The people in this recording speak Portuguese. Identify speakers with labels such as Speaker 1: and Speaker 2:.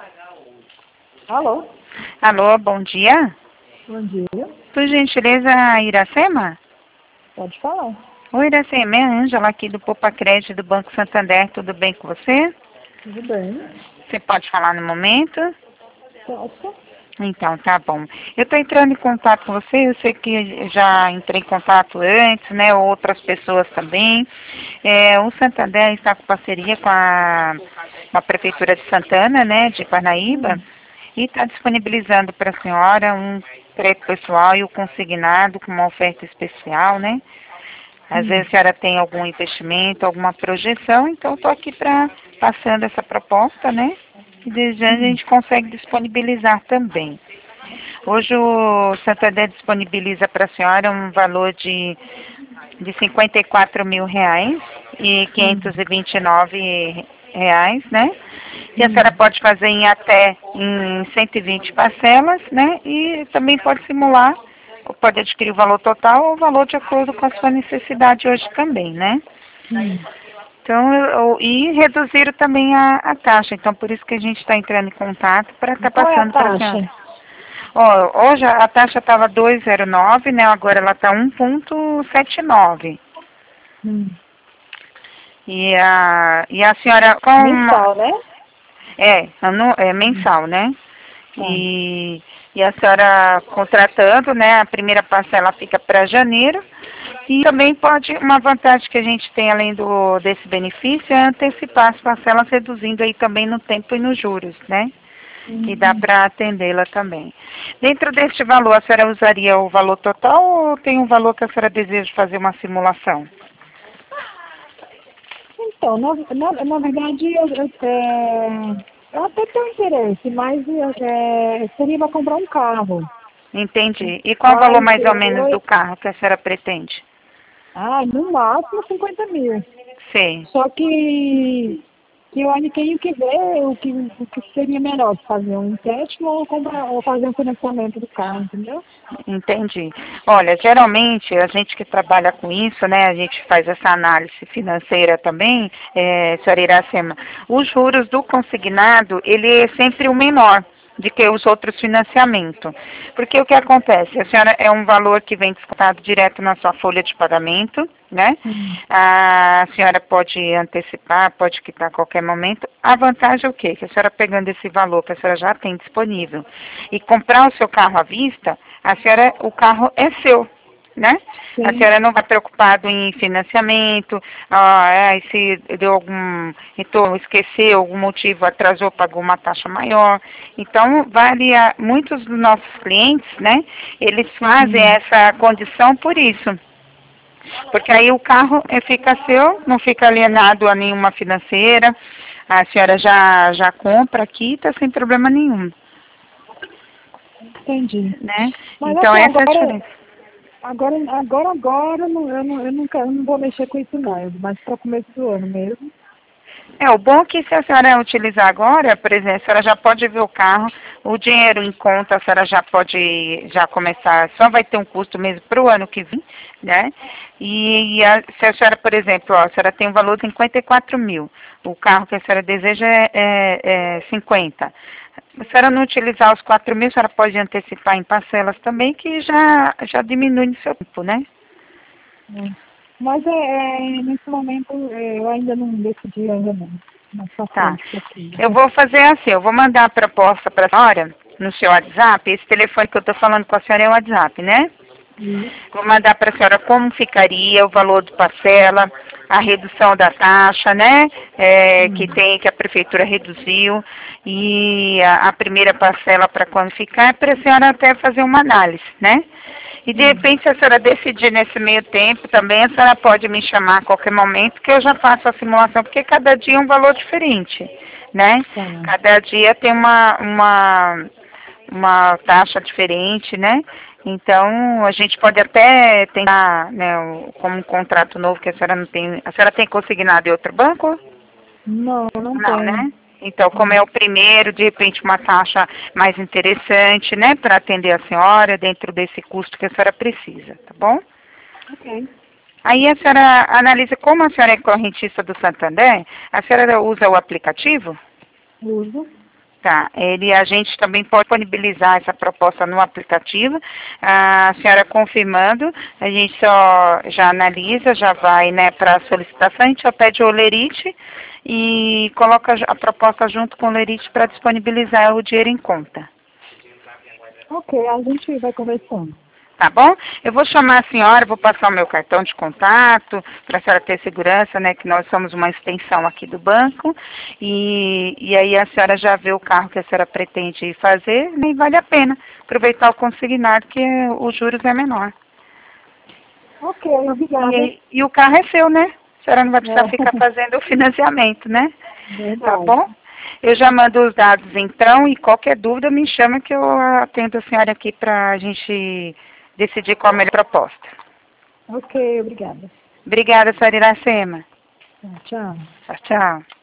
Speaker 1: Alô?
Speaker 2: Alô, bom dia.
Speaker 1: Bom dia.
Speaker 2: Por gentileza, Iracema?
Speaker 1: Pode falar.
Speaker 2: Oi, Iracema, é a Ângela aqui do Poupa Crédito do Banco Santander. Tudo bem com você?
Speaker 1: Tudo bem?
Speaker 2: Você pode falar no momento?
Speaker 1: Posso?
Speaker 2: Então, tá bom. Eu estou entrando em contato com você, eu sei que já entrei em contato antes, né, outras pessoas também. O Santander está com parceria com a Prefeitura de Santana, né, de Parnaíba, e está disponibilizando para a senhora um crédito pessoal e o consignado com uma oferta especial, né? Às vezes a senhora tem algum investimento, alguma projeção, então estou aqui para passando essa proposta, né? E desejando a gente consegue disponibilizar também. Hoje o Santander disponibiliza para a senhora um valor de R$ 54.000 e 529 reais, né? E a senhora pode fazer em 120 parcelas, né? E também pode simular, pode adquirir o valor total ou o valor de acordo com a sua necessidade hoje também, né? Então, e reduziram também a taxa. Então, por isso que a gente está entrando em contato para estar
Speaker 1: Qual é a
Speaker 2: passando para a senhora.
Speaker 1: taxa?
Speaker 2: Ó, hoje a taxa estava 2,09, né? Agora ela está 1,79. E a senhora...
Speaker 1: Mensal, né?
Speaker 2: É mensal, né? E a senhora contratando, né? A primeira parcela fica para janeiro. E também pode, uma vantagem que a gente tem além desse benefício é antecipar as parcelas, reduzindo aí também no tempo e nos juros, né? E dá para atendê-la também. Dentro deste valor, a senhora usaria o valor total ou tem um valor que a senhora deseja fazer uma simulação?
Speaker 1: Então, na verdade, eu até tenho interesse, mas seria para comprar um carro.
Speaker 2: Entendi. E qual o valor mais ou menos do
Speaker 1: Eu,
Speaker 2: carro que a senhora pretende?
Speaker 1: no máximo 50 mil.
Speaker 2: Sim.
Speaker 1: Só que eu ainda tenho que ver o que seria melhor, fazer um empréstimo ou fazer um financiamento do carro, entendeu?
Speaker 2: Entendi. Olha, geralmente a gente que trabalha com isso, né, a gente faz essa análise financeira também, senhora Iracema, os juros do consignado, ele é sempre o menor de que os outros financiamentos. Porque o que acontece? A senhora é um valor que vem descontado direto na sua folha de pagamento, né? A senhora pode antecipar, pode quitar a qualquer momento. A vantagem é o quê? Que a senhora pegando esse valor que a senhora já tem disponível e comprar o seu carro à vista, o carro é seu, né? A senhora não vai preocupado em financiamento, se deu então esqueceu algum motivo, atrasou, pagou uma taxa maior. Então, muitos dos nossos clientes, né, eles fazem essa condição por isso. Porque aí o carro fica seu, não fica alienado a nenhuma financeira, a senhora já compra aqui e está sem problema nenhum.
Speaker 1: Entendi.
Speaker 2: Né?
Speaker 1: Mas
Speaker 2: Então
Speaker 1: assim,
Speaker 2: essa é a diferença.
Speaker 1: agora eu não vou mexer com isso não, mas para o começo do ano mesmo.
Speaker 2: O bom é que se a senhora utilizar agora, por exemplo, a senhora já pode ver o carro, o dinheiro em conta, a senhora já pode começar, só vai ter um custo mesmo para o ano que vem, né? Se a senhora, por exemplo, a senhora tem um valor de 54 mil, o carro que a senhora deseja é 50. Se a senhora não utilizar os 4 mil, a senhora pode antecipar em parcelas também, que já diminui no seu tempo, né?
Speaker 1: Mas nesse momento eu ainda não decidi ainda não.
Speaker 2: Tá. Eu vou fazer assim, eu vou mandar a proposta para a senhora no seu WhatsApp. Esse telefone que eu estou falando com a senhora é o WhatsApp, né? Vou mandar para a senhora como ficaria o valor de parcela, a redução da taxa, né? Que a prefeitura reduziu. E a primeira parcela para quando ficar, para a senhora até fazer uma análise, né? E de repente, se a senhora decidir nesse meio tempo também, a senhora pode me chamar a qualquer momento que eu já faço a simulação, porque cada dia é um valor diferente, né? Cada dia tem uma taxa diferente, né? Então, a gente pode até tentar, né, como um contrato novo que a senhora não tem. A senhora tem consignado em outro banco?
Speaker 1: Não
Speaker 2: Não,
Speaker 1: tenho.
Speaker 2: né? Então, como é o primeiro, de repente uma taxa mais interessante, né, para atender a senhora dentro desse custo que a senhora precisa, tá bom?
Speaker 1: Ok.
Speaker 2: Aí a senhora analisa como a senhora é correntista do Santander, a senhora usa o aplicativo?
Speaker 1: Uso.
Speaker 2: Tá, a gente também pode disponibilizar essa proposta no aplicativo. A senhora confirmando, a gente já analisa, já vai, né, para a solicitação, a gente só pede o lerite e coloca a proposta junto com o lerite para disponibilizar o dinheiro em conta.
Speaker 1: Ok, a gente vai conversando.
Speaker 2: Tá bom? Eu vou chamar a senhora, vou passar o meu cartão de contato, para a senhora ter segurança, né, que nós somos uma extensão aqui do banco, e aí a senhora já vê o carro que a senhora pretende fazer, né, e vale a pena aproveitar o consignado, que os juros é menor.
Speaker 1: Ok, obrigada.
Speaker 2: E o carro é seu, né? A senhora não vai precisar ficar
Speaker 1: É,
Speaker 2: fazendo o financiamento, né? Tá
Speaker 1: verdade.
Speaker 2: bom? Eu já mando os dados então, e qualquer dúvida me chama que eu atendo a senhora aqui para a gente decidir qual a melhor proposta.
Speaker 1: Ok, obrigada.
Speaker 2: Obrigada, senhora Iracema.
Speaker 1: Tchau.
Speaker 2: Tchau, tchau.